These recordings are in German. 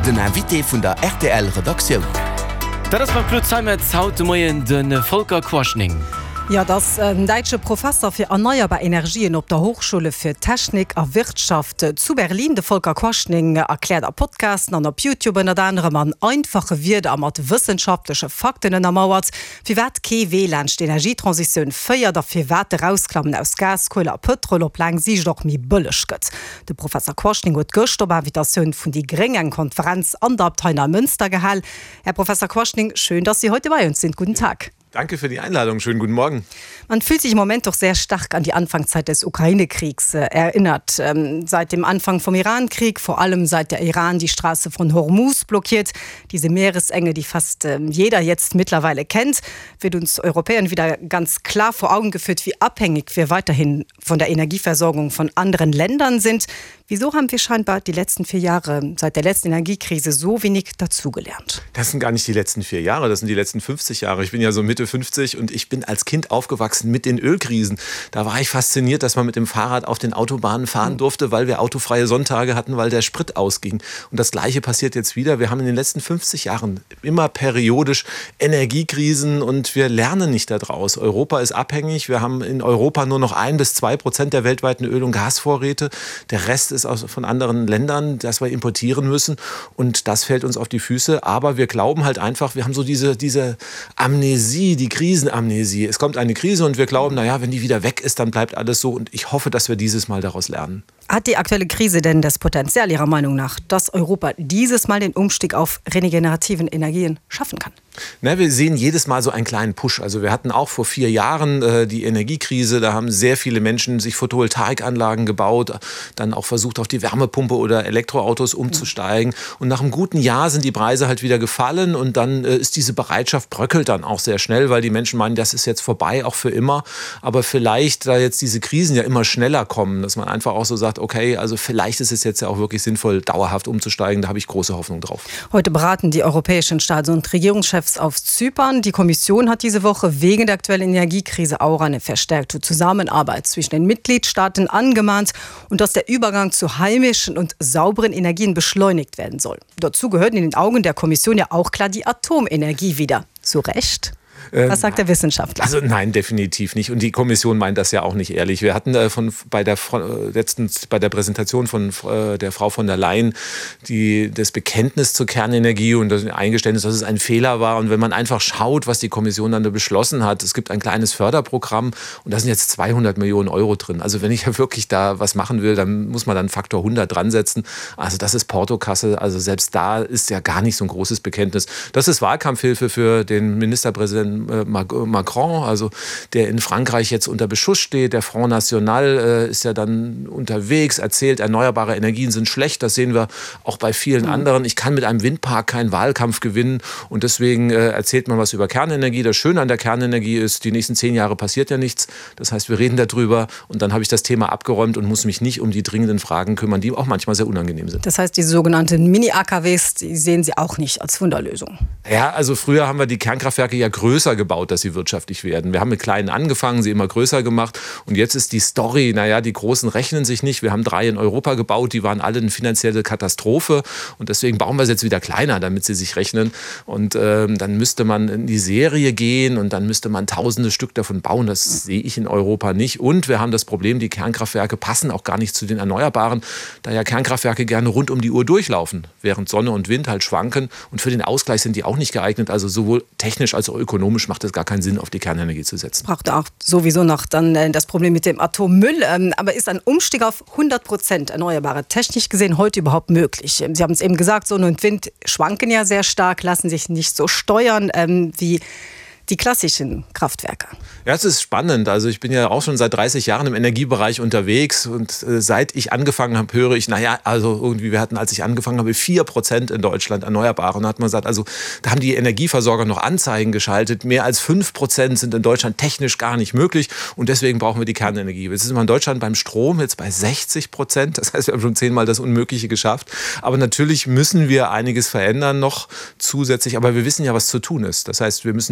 den Invité vun der RTL-Redaktion. Das war Plutzheimer haut moien den Volker Quaschning. Ja, das deutsche Professor für erneuerbare Energien op der Hochschule für Technik a Wirtschaft zu Berlin, de Volker Quaschning, erklärt a Podcasten an op YouTube und andere man einfache Werte mat wissenschaftliche Fakten ermauert, wie wat KW-Lcht Energietransition feiert dafür Werte rausklammen aus Gas, Kohle a Petrol op lang sich doch mi bëllech gëtt. De Professor Quaschning huet gocht op Invitation vun die geringen Konferenz an der Abteilung Münster gehall. Herr Professor Quaschning, schön, dass Sie heute bei uns sind. Guten Tag. Danke für die Einladung. Schönen guten Morgen. Man fühlt sich im Moment doch sehr stark an die Anfangszeit des Ukraine-Kriegs erinnert. Seit dem Anfang vom Iran-Krieg, vor allem seit der Iran die Straße von Hormuz blockiert, diese Meeresenge, die fast jeder jetzt mittlerweile kennt, wird uns Europäern wieder ganz klar vor Augen geführt, wie abhängig wir weiterhin von der Energieversorgung von anderen Ländern sind. Wieso haben wir scheinbar die letzten 4 Jahre, seit der letzten Energiekrise, so wenig dazugelernt? Das sind gar nicht die letzten 4 Jahre, das sind die letzten 50 Jahre. Ich bin ja so Mitte 50 und ich bin als Kind aufgewachsen mit den Ölkrisen. Da war ich fasziniert, dass man mit dem Fahrrad auf den Autobahnen fahren durfte, weil wir autofreie Sonntage hatten, weil der Sprit ausging. Und das Gleiche passiert jetzt wieder. Wir haben in den letzten 50 Jahren immer periodisch Energiekrisen und wir lernen nicht daraus. Europa ist abhängig. Wir haben in Europa nur noch 1-2% der weltweiten Öl- und Gasvorräte. Der Rest ist von anderen Ländern, das wir importieren müssen. Und das fällt uns auf die Füße. Aber wir glauben halt einfach, wir haben so diese Amnesie, die Krisenamnesie. Es kommt eine Krise und wir glauben, naja, wenn die wieder weg ist, dann bleibt alles so. Und ich hoffe, dass wir dieses Mal daraus lernen. Hat die aktuelle Krise denn das Potenzial Ihrer Meinung nach, dass Europa dieses Mal den Umstieg auf regenerativen Energien schaffen kann? Na, wir sehen jedes Mal so einen kleinen Push. Also wir hatten auch vor 4 Jahren die Energiekrise. Da haben sehr viele Menschen sich Photovoltaikanlagen gebaut, dann auch versucht, auf die Wärmepumpe oder Elektroautos umzusteigen. Und nach einem guten Jahr sind die Preise halt wieder gefallen und dann ist diese Bereitschaft bröckelt dann auch sehr schnell, weil die Menschen meinen, das ist jetzt vorbei, auch für immer. Aber vielleicht, da jetzt diese Krisen ja immer schneller kommen, dass man einfach auch so sagt, okay, also vielleicht ist es jetzt ja auch wirklich sinnvoll, dauerhaft umzusteigen. Da habe ich große Hoffnung drauf. Heute beraten die europäischen Staats- und Regierungschefs auf Zypern. Die Kommission hat diese Woche wegen der aktuellen Energiekrise auch eine verstärkte Zusammenarbeit zwischen den Mitgliedstaaten angemahnt und dass der Übergang zu heimischen und sauberen Energien beschleunigt werden soll. Dazu gehört in den Augen der Kommission ja auch klar die Atomenergie wieder. Zu Recht? Was sagt der Wissenschaftler? Also nein, definitiv nicht. Und die Kommission meint das ja auch nicht ehrlich. Wir hatten bei der Präsentation von der Frau von der Leyen das Bekenntnis zur Kernenergie und das Eingeständnis, dass es ein Fehler war. Und wenn man einfach schaut, was die Kommission dann beschlossen hat, es gibt ein kleines Förderprogramm und da sind jetzt 200 Millionen Euro drin. Also wenn ich ja wirklich da was machen will, dann muss man dann Faktor 100 dran setzen. Also das ist Portokasse. Also selbst da ist ja gar nicht so ein großes Bekenntnis. Das ist Wahlkampfhilfe für den Ministerpräsidenten Macron, also der in Frankreich jetzt unter Beschuss steht. Der Front National ist ja dann unterwegs, erzählt, erneuerbare Energien sind schlecht. Das sehen wir auch bei vielen anderen. Ich kann mit einem Windpark keinen Wahlkampf gewinnen und deswegen erzählt man was über Kernenergie. Das Schöne an der Kernenergie ist, die nächsten 10 Jahre passiert ja nichts. Das heißt, wir reden darüber und dann habe ich das Thema abgeräumt und muss mich nicht um die dringenden Fragen kümmern, die auch manchmal sehr unangenehm sind. Das heißt, diese sogenannten Mini-AKWs, die sehen Sie auch nicht als Wunderlösung? Ja, also früher haben wir die Kernkraftwerke ja größer gebaut, dass sie wirtschaftlich werden. Wir haben mit kleinen angefangen, sie immer größer gemacht und jetzt ist die Story, naja, die Großen rechnen sich nicht. Wir haben 3 in Europa gebaut, die waren alle eine finanzielle Katastrophe und deswegen bauen wir sie jetzt wieder kleiner, damit sie sich rechnen und dann müsste man in die Serie gehen und dann müsste man tausende Stück davon bauen. Das sehe ich in Europa nicht und wir haben das Problem, die Kernkraftwerke passen auch gar nicht zu den Erneuerbaren, da ja Kernkraftwerke gerne rund um die Uhr durchlaufen, während Sonne und Wind halt schwanken und für den Ausgleich sind die auch nicht geeignet, also sowohl technisch als auch ökonomisch macht es gar keinen Sinn, auf die Kernenergie zu setzen. Braucht auch sowieso noch dann das Problem mit dem Atommüll. Aber ist ein Umstieg auf 100% erneuerbare technisch gesehen heute überhaupt möglich? Sie haben es eben gesagt, Sonne und Wind schwanken ja sehr stark, lassen sich nicht so steuern wie die klassischen Kraftwerke. Ja, es ist spannend. Also ich bin ja auch schon seit 30 Jahren im Energiebereich unterwegs und seit ich angefangen habe, höre ich, naja, also irgendwie, wir hatten, als ich angefangen habe, 4% in Deutschland Erneuerbare. Und da hat man gesagt, also da haben die Energieversorger noch Anzeigen geschaltet. Mehr als 5% sind in Deutschland technisch gar nicht möglich und deswegen brauchen wir die Kernenergie. Jetzt sind wir in Deutschland beim Strom jetzt bei 60%. Das heißt, wir haben schon 10-mal das Unmögliche geschafft. Aber natürlich müssen wir einiges verändern noch zusätzlich. Aber wir wissen ja, was zu tun ist. Das heißt, wir müssen mehr Solar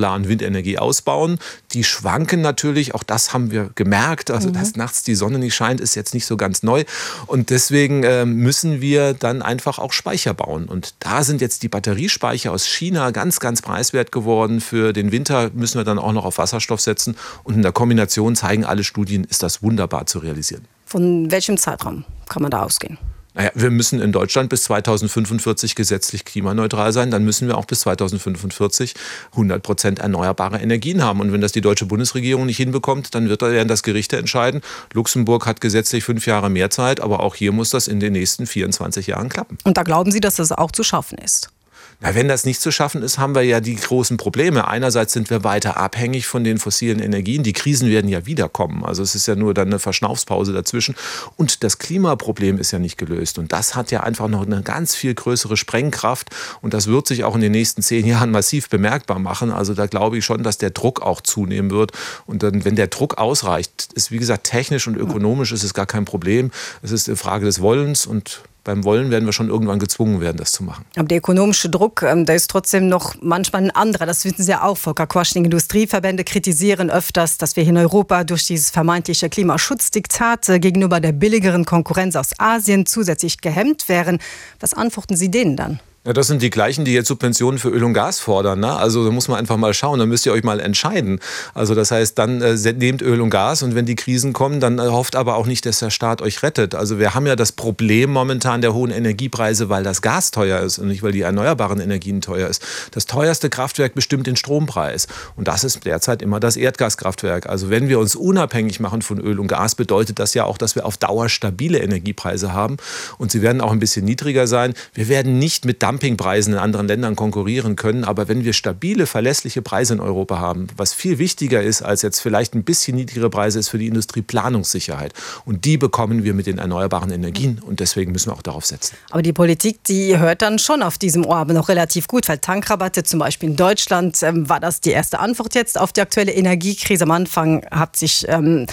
Solar- und Windenergie ausbauen. Die schwanken natürlich, auch das haben wir gemerkt. Also, dass nachts die Sonne nicht scheint, ist jetzt nicht so ganz neu. Und deswegen müssen wir dann einfach auch Speicher bauen. Und da sind jetzt die Batteriespeicher aus China ganz, ganz preiswert geworden. Für den Winter müssen wir dann auch noch auf Wasserstoff setzen. Und in der Kombination zeigen alle Studien, ist das wunderbar zu realisieren. Von welchem Zeitraum kann man da ausgehen? Naja, wir müssen in Deutschland bis 2045 gesetzlich klimaneutral sein. Dann müssen wir auch bis 2045 100% erneuerbare Energien haben. Und wenn das die deutsche Bundesregierung nicht hinbekommt, dann werden das Gerichte entscheiden. Luxemburg hat gesetzlich 5 Jahre mehr Zeit, aber auch hier muss das in den nächsten 24 Jahren klappen. Und da glauben Sie, dass das auch zu schaffen ist? Na, wenn das nicht zu schaffen ist, haben wir ja die großen Probleme. Einerseits sind wir weiter abhängig von den fossilen Energien. Die Krisen werden ja wiederkommen. Also es ist ja nur dann eine Verschnaufspause dazwischen. Und das Klimaproblem ist ja nicht gelöst. Und das hat ja einfach noch eine ganz viel größere Sprengkraft. Und das wird sich auch in den nächsten 10 Jahren massiv bemerkbar machen. Also da glaube ich schon, dass der Druck auch zunehmen wird. Und dann, wenn der Druck ausreicht, ist wie gesagt technisch und ökonomisch ist es gar kein Problem. Es ist eine Frage des Wollens und beim Wollen werden wir schon irgendwann gezwungen werden, das zu machen. Aber der ökonomische Druck, der ist trotzdem noch manchmal ein anderer. Das wissen Sie ja auch. Volker Quaschning, Industrieverbände kritisieren öfters, dass wir hier in Europa durch dieses vermeintliche Klimaschutzdiktat gegenüber der billigeren Konkurrenz aus Asien zusätzlich gehemmt wären. Was antworten Sie denen dann? Ja, das sind die gleichen, die jetzt Subventionen für Öl und Gas fordern. Ne? Also da muss man einfach mal schauen, da müsst ihr euch mal entscheiden. Also das heißt, dann nehmt Öl und Gas und wenn die Krisen kommen, dann hofft aber auch nicht, dass der Staat euch rettet. Also wir haben ja das Problem momentan der hohen Energiepreise, weil das Gas teuer ist und nicht, weil die erneuerbaren Energien teuer ist. Das teuerste Kraftwerk bestimmt den Strompreis und das ist derzeit immer das Erdgaskraftwerk. Also wenn wir uns unabhängig machen von Öl und Gas, bedeutet das ja auch, dass wir auf Dauer stabile Energiepreise haben und sie werden auch ein bisschen niedriger sein. Wir werden nicht mit Dumpingpreisen in anderen Ländern konkurrieren können. Aber wenn wir stabile, verlässliche Preise in Europa haben, was viel wichtiger ist als jetzt vielleicht ein bisschen niedrigere Preise, ist für die Industrie Planungssicherheit. Und die bekommen wir mit den erneuerbaren Energien. Und deswegen müssen wir auch darauf setzen. Aber die Politik, die hört dann schon auf diesem Ohr aber noch relativ gut, weil Tankrabatte zum Beispiel in Deutschland war das die erste Antwort jetzt auf die aktuelle Energiekrise. Am Anfang hat sich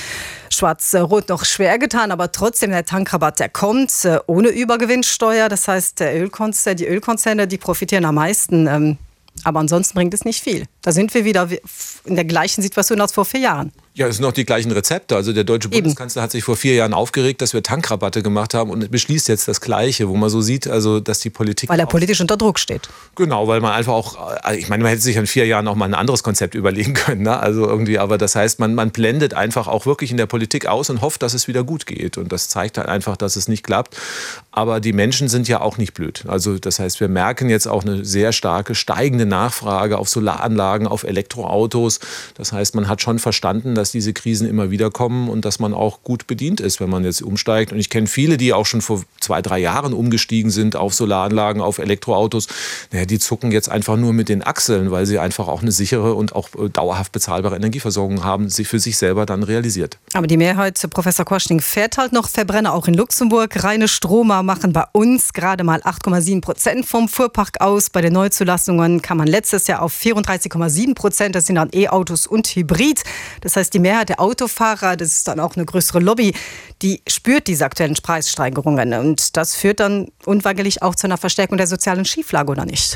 Schwarz-Rot noch schwer getan, aber trotzdem der Tankrabatt, der kommt ohne Übergewinnsteuer. Das heißt, die Ölkonzerne, die profitieren am meisten. Aber ansonsten bringt es nicht viel. Da sind wir wieder in der gleichen Situation als vor 4 Jahren. Ja, es sind noch die gleichen Rezepte. Also der deutsche Bundeskanzler hat sich vor 4 Jahren aufgeregt, dass wir Tankrabatte gemacht haben und beschließt jetzt das Gleiche, wo man so sieht, also dass die Politik... Weil er politisch unter Druck steht. Genau, weil man einfach auch... Ich meine, man hätte sich in 4 Jahren auch mal ein anderes Konzept überlegen können. Ne? Also irgendwie, aber das heißt, man blendet einfach auch wirklich in der Politik aus und hofft, dass es wieder gut geht. Und das zeigt halt einfach, dass es nicht klappt. Aber die Menschen sind ja auch nicht blöd. Also das heißt, wir merken jetzt auch eine sehr starke steigende Nachfrage auf Solaranlagen, auf Elektroautos. Das heißt, man hat schon verstanden, dass diese Krisen immer wieder kommen und dass man auch gut bedient ist, wenn man jetzt umsteigt. Und ich kenne viele, die auch schon vor 2, 3 Jahren umgestiegen sind auf Solaranlagen, auf Elektroautos. Naja, die zucken jetzt einfach nur mit den Achseln, weil sie einfach auch eine sichere und auch dauerhaft bezahlbare Energieversorgung haben, sie für sich selber dann realisiert. Aber die Mehrheit, Professor Quaschning, fährt halt noch Verbrenner, auch in Luxemburg. Reine Stromer machen bei uns gerade mal 8,7% vom Fuhrpark aus. Bei den Neuzulassungen kam man letztes Jahr auf 34,7%. Das sind dann E-Autos und Hybrid. Das heißt, die Mehrheit der Autofahrer, das ist dann auch eine größere Lobby, die spürt diese aktuellen Preissteigerungen. Und das führt dann unweigerlich auch zu einer Verstärkung der sozialen Schieflage, oder nicht?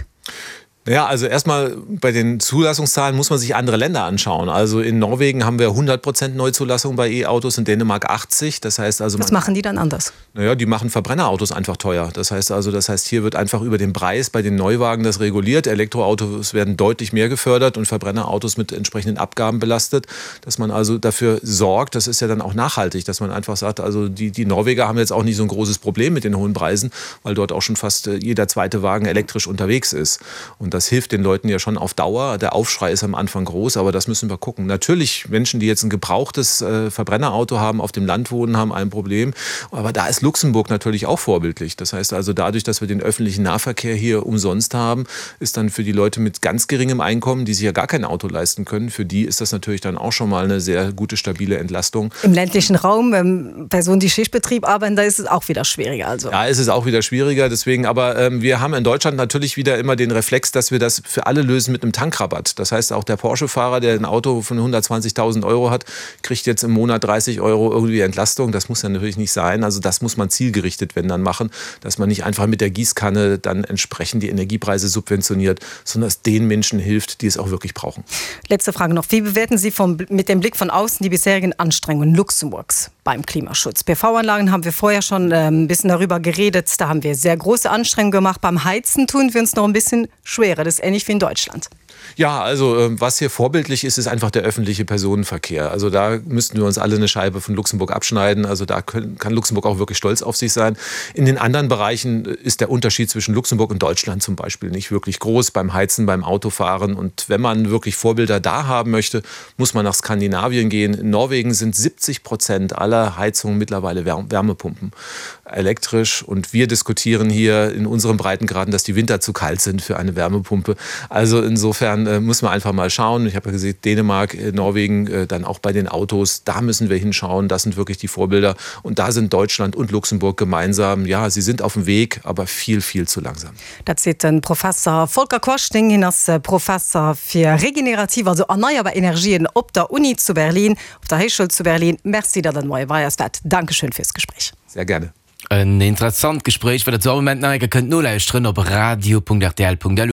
Ja, also erstmal bei den Zulassungszahlen muss man sich andere Länder anschauen. Also in Norwegen haben wir 100% Neuzulassung bei E-Autos, in Dänemark 80%. Das heißt also, was machen die dann anders? Naja, die machen Verbrennerautos einfach teuer. Das heißt, hier wird einfach über den Preis bei den Neuwagen das reguliert. Elektroautos werden deutlich mehr gefördert und Verbrennerautos mit entsprechenden Abgaben belastet. Dass man also dafür sorgt, das ist ja dann auch nachhaltig, dass man einfach sagt, also die Norweger haben jetzt auch nicht so ein großes Problem mit den hohen Preisen, weil dort auch schon fast jeder zweite Wagen elektrisch unterwegs ist. Und das hilft den Leuten ja schon auf Dauer. Der Aufschrei ist am Anfang groß, aber das müssen wir gucken. Natürlich, Menschen, die jetzt ein gebrauchtes Verbrennerauto haben, auf dem Land wohnen, haben ein Problem. Aber da ist Luxemburg natürlich auch vorbildlich. Das heißt also, dadurch, dass wir den öffentlichen Nahverkehr hier umsonst haben, ist dann für die Leute mit ganz geringem Einkommen, die sich ja gar kein Auto leisten können, für die ist das natürlich dann auch schon mal eine sehr gute, stabile Entlastung. Im ländlichen Raum, Personen, die Schichtbetrieb arbeiten, da ist es auch wieder schwieriger. Also. Ja, es ist auch wieder schwieriger. Deswegen, aber wir haben in Deutschland natürlich wieder immer den Reflex, dass dass wir das für alle lösen mit einem Tankrabatt. Das heißt, auch der Porsche-Fahrer, der ein Auto von 120.000 € hat, kriegt jetzt im Monat 30 € irgendwie Entlastung. Das muss ja natürlich nicht sein. Also das muss man zielgerichtet, wenn dann machen, dass man nicht einfach mit der Gießkanne dann entsprechend die Energiepreise subventioniert, sondern es den Menschen hilft, die es auch wirklich brauchen. Letzte Frage noch. Wie bewerten Sie mit dem Blick von außen die bisherigen Anstrengungen Luxemburgs beim Klimaschutz? PV-Anlagen haben wir vorher schon ein bisschen darüber geredet. Da haben wir sehr große Anstrengungen gemacht. Beim Heizen tun wir uns noch ein bisschen schwerer. Das ist ähnlich wie in Deutschland. Ja, also was hier vorbildlich ist, ist einfach der öffentliche Personenverkehr. Also da müssten wir uns alle eine Scheibe von Luxemburg abschneiden. Also da kann Luxemburg auch wirklich stolz auf sich sein. In den anderen Bereichen ist der Unterschied zwischen Luxemburg und Deutschland zum Beispiel nicht wirklich groß. Beim Heizen, beim Autofahren. Und wenn man wirklich Vorbilder da haben möchte, muss man nach Skandinavien gehen. In Norwegen sind 70% aller Heizungen mittlerweile Wärmepumpen elektrisch. Und wir diskutieren hier in unseren Breitengraden, dass die Winter zu kalt sind für eine Wärmepumpe. Also insofern muss man einfach mal schauen. Ich habe ja gesehen, Dänemark, Norwegen, dann auch bei den Autos, da müssen wir hinschauen. Das sind wirklich die Vorbilder. Und da sind Deutschland und Luxemburg gemeinsam. Ja, sie sind auf dem Weg, aber viel, viel zu langsam. Das sieht ein Professor Volker Quaschning hin als Professor für regenerative, also erneuerbare Energien auf der Uni zu Berlin, auf der Hochschule zu Berlin. Merci, dass ihr dabei wart. Dankeschön fürs Gespräch. Sehr gerne. Ein interessant Gespräch, weil das so Moment könnt nur auf radio.rtl.lu